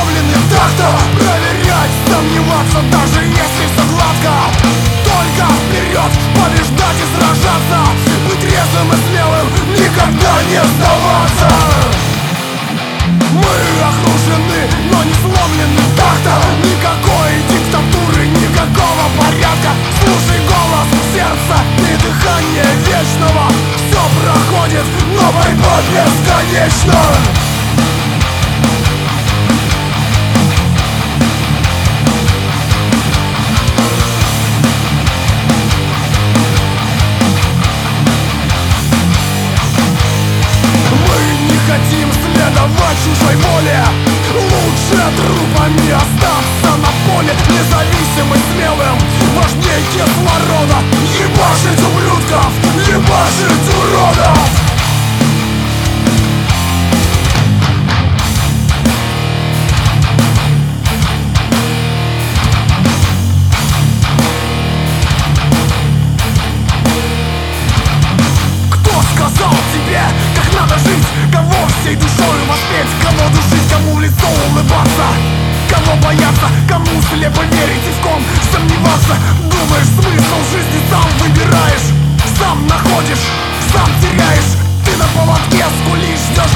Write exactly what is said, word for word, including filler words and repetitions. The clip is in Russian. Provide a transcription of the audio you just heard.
сломлены так-то проверять, сомневаться, даже если все гладко. Только вперед, побеждать и сражаться, быть трезвым и смелым, никогда не сдаваться. Мы окружены, но не сломлены так-то. Никакой диктатуры, никакого порядка. Слушай голос сердца и дыхание вечного. Все проходит, но борьба бесконечна. Хотим следовать чужой воле, лучше трупами остаться на поле. Независимым и смелым, важнее кислорода. Ебашить ублюдков, ебашить уродов. Кто сказал тебе, как надо жить? Кого всей душой воспеть, кого душить, кому в лицо улыбаться, кого бояться, кому слепо верить и в ком сомневаться. Думаешь, смысл жизни сам выбираешь, сам находишь, сам теряешь. Ты на поводке скулишь, ждешь